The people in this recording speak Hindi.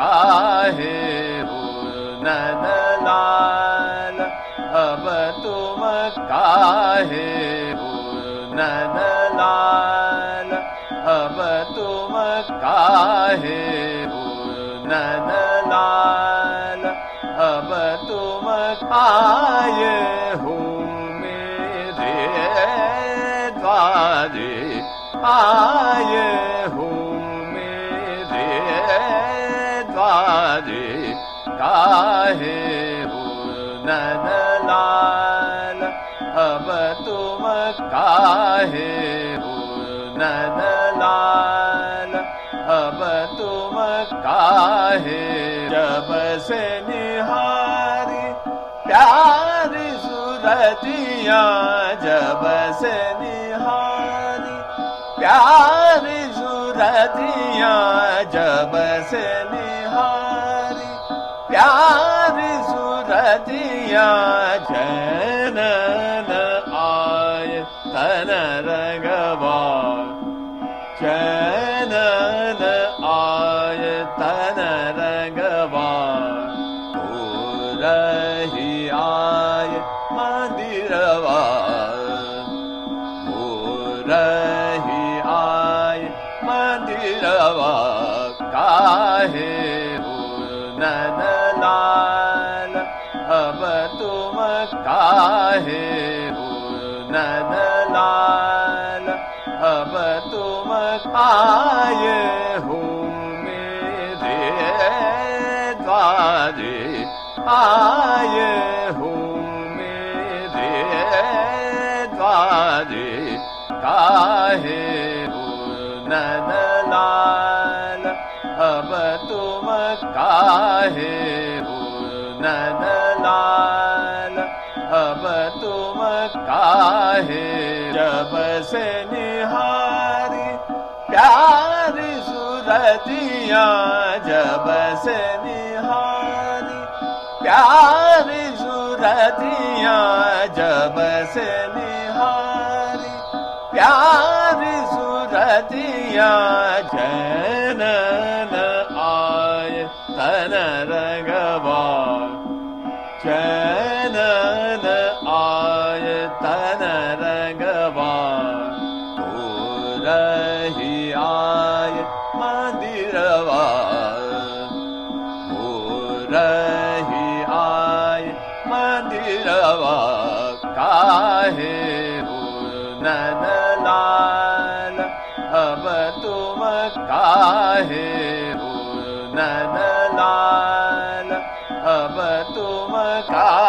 काहे हो नंद लाल, अब तुम काहे हो नंद लाल, अब तुम काहे हो नंद लाल, अब तुम आए हो मेरे द्वारे, आए हो मेरे द्वारे, काहे हो नंद लाल, अब तुम काहे हो नंद लाल, अब तुम काहे। जब से निहारी प्यारी सूरतियाँ, जब से निहारी प्यारी सूरतियाँ, जब से निहारी प्यारी सूरतियाँ, चैन न आए तन रंगवा, चैन न आए तन रंगवा, हो रही आए मंदिरवा, हो रही आए मंदिरवा, काहे हो नंद लाल, अब तुम काहे हो नंद लाल, अब तुम आए हो मेरे द्वारे, आए हो मेरे द्वारे, काहे हो नंद लाल, अब तुम काहे हो नंद लाल, अब तुम काहे। जब से निहारी प्यारी सूरतियाँ, जब से निहारी प्यारी सूरतियाँ, जब से निहारी प्यारी सूरतियाँ, चैन न आए तन रंगवा, चैन न आए तन रंगवा, हो रही आए मंदिरवा, हो रही आए मंदिरवा, काहे हो नंद लाल, अब तुम काहे हो नंद लाल, अब तुम का